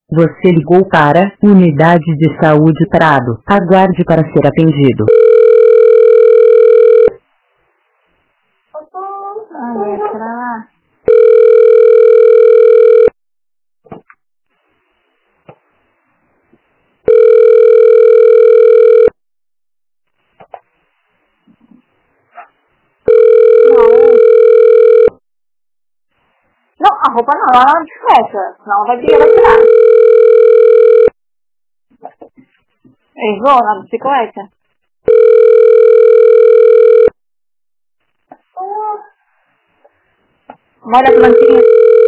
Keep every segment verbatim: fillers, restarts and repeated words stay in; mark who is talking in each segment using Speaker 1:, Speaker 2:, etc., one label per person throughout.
Speaker 1: Você ligou para Unidade de Saúde Prado. Aguarde para ser atendido.
Speaker 2: Ah, é pra lá. Não, a roupa não, ela não desfecha, senão vai brigar, vai tirar. Eles vão na bicicleta? Molha a plantinha.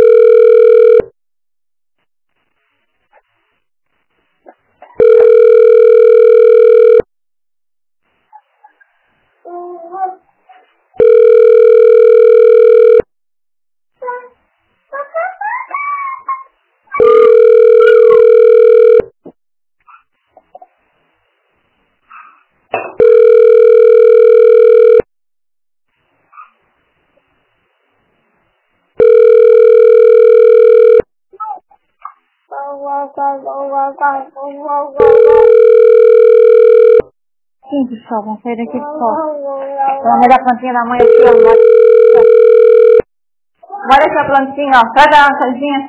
Speaker 2: Sim, pessoal, vamos sair daqui, pessoal. Vamos olhar a plantinha da mãe aqui, ó. Olha essa plantinha, ó. Traz a lançadinha.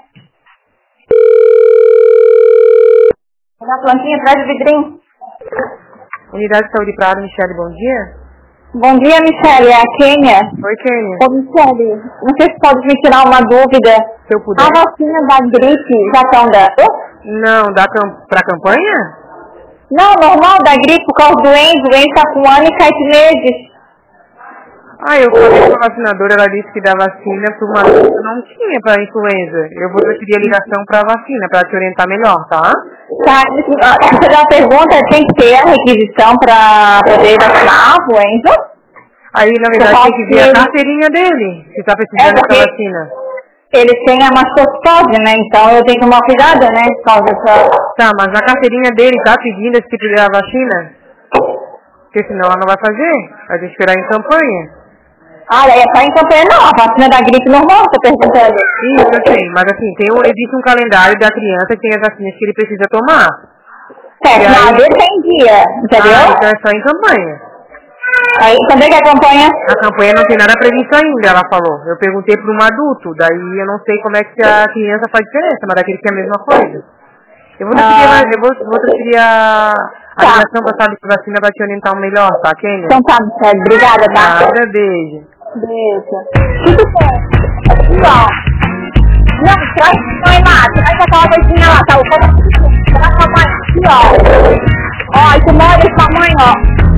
Speaker 2: Olha a plantinha, traz o vidrinho.
Speaker 3: Unidade de Saúde Prado, Michele, bom dia.
Speaker 2: Bom dia, Michele, é a Kênia.
Speaker 3: Oi, Kênia.
Speaker 2: Ô, Michele, não sei se pode me tirar uma dúvida.
Speaker 3: Se eu puder.
Speaker 2: A vacina da gripe já estão dando?
Speaker 3: Não, dá cam pra campanha?
Speaker 2: Não, normal, da gripe, por causa do Enzo. O Enzo tá com um ano e sete meses.
Speaker 3: Ah, eu falei com a vacinadora, ela disse que da vacina para uma não tinha para influenza. Eu vou transferir a ligação para a vacina, para te orientar melhor, tá?
Speaker 2: Tá, essa é uma pergunta, tem que ter a requisição para poder vacinar o Enzo?
Speaker 3: Aí, na verdade, tem que ver a carteirinha dele, se tá precisando
Speaker 2: é
Speaker 3: dessa vacina.
Speaker 2: Ele tem a mastocose, né? Então eu tenho que tomar cuidado, né? Por causa dessa...
Speaker 3: Tá, mas na carteirinha dele tá pedindo esse tipo de vacina? Porque senão ela não vai fazer. Vai ter que esperar em campanha.
Speaker 2: Ah, é só em campanha não. A vacina da gripe normal, tô perguntando.
Speaker 3: Isso, eu sei. Mas assim, tem um, existe um calendário da criança que tem as vacinas que ele precisa tomar.
Speaker 2: Certo, na dele tem dia, entendeu?
Speaker 3: Ah, então é só em campanha.
Speaker 2: Aí, quando é que é a campanha?
Speaker 3: A campanha não tem nada previsto ainda, ela falou. Eu perguntei para um adulto, daí eu não sei como é que a criança faz diferença, mas daquele que é a mesma coisa. Eu vou transferir, ah. eu vou, vou transferir a, a tá. ligação para saber que a vacina vai te orientar o melhor, tá, Kênia?
Speaker 2: Então tá, Michele, obrigada, tá?
Speaker 3: Nada, beijo.
Speaker 2: Beijo. Tudo bem. Não. Não, traz a mãe, Márcia. Traz aquela coisinha lá, tá? O fogo traz a mãe aqui, ó. Ó, e tu molha essa mãe, ó.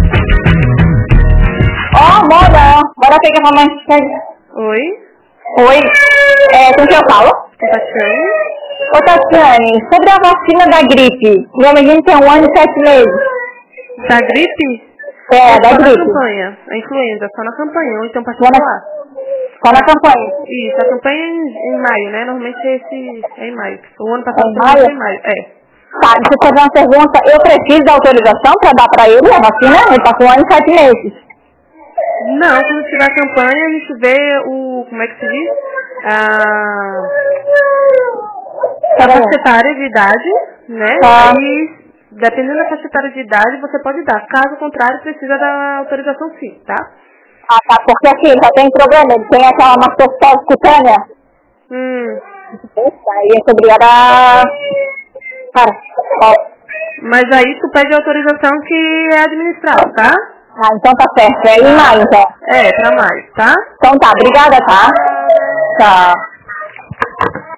Speaker 2: Ó, oh, moda, ó. Bora pegar a mamãe.
Speaker 3: Oi?
Speaker 2: Oi. É, com quem eu falo?
Speaker 3: Tatiane.
Speaker 2: Ô, Tatiane, sobre a vacina da gripe. Meu menino tem um ano e sete meses.
Speaker 3: Da gripe?
Speaker 2: É,
Speaker 3: é
Speaker 2: da
Speaker 3: só
Speaker 2: gripe.
Speaker 3: na campanha. A influenza, só na campanha, ou então particular.
Speaker 2: Só na campanha.
Speaker 3: Isso, a campanha é em, em maio, né? Normalmente é, esse, é em maio. O ano passado
Speaker 2: é em maio?
Speaker 3: Foi em maio, é.
Speaker 2: Tá, deixa eu fazer uma pergunta. Eu preciso da autorização pra dar pra ele a vacina? Ele tá com um ano e sete meses.
Speaker 3: Não, quando tiver a campanha, a gente vê o, como é que se diz? A, a faixa etária de idade, né?
Speaker 2: Tá.
Speaker 3: Aí, dependendo da faixa etária de idade, você pode dar. Caso contrário, precisa da autorização sim, tá?
Speaker 2: Ah, tá, porque assim, ele já tem problema, ele tem aquela mastocose cutânea.
Speaker 3: Hum.
Speaker 2: Aí eu sou obrigada a... Cara, ó.
Speaker 3: Mas aí tu pede a autorização que é administrada, tá?
Speaker 2: Ah, então tá certo. É em maio, então.
Speaker 3: É, pra maio, tá?
Speaker 2: Então tá, obrigada, tá? Tchau.